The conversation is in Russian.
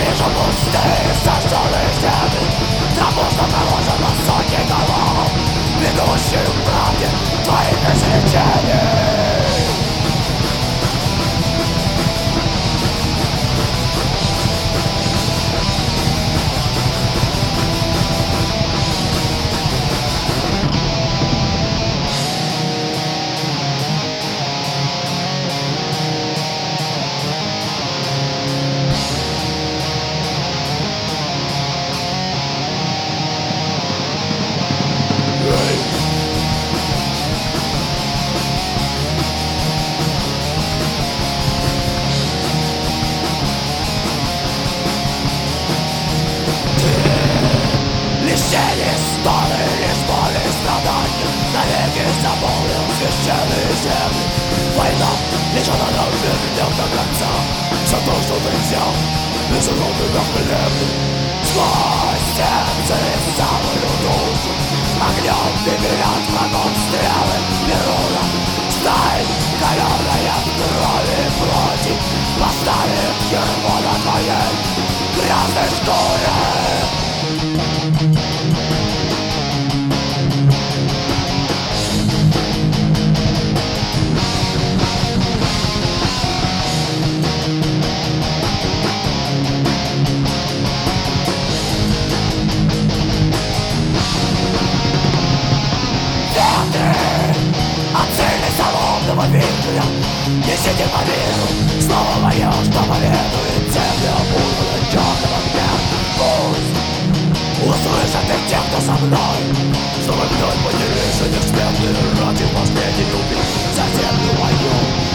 Вижу пустые сожженные земли, траву, что проложена сотни голов, бегущие к правде твоих изречений. Лишение стоны, лишь боли и страдания, навеки заполнил священные земли. Война, лишь она нам вернет до конца все то, что ты взял, безуровно хлебный. Сквозь сердце и самую душу огнем берет врагом стрелы Перуна. Сталь, каленая в крови и плоти, поставит ермо на твоей грязной шкуре. Вихря, несите по миру слово мое, что поведует землю, опутанную черным огнем. Пусть услышат и те, кто со мной, чтобы вновь поделись несметные ради последней любви за землю мою.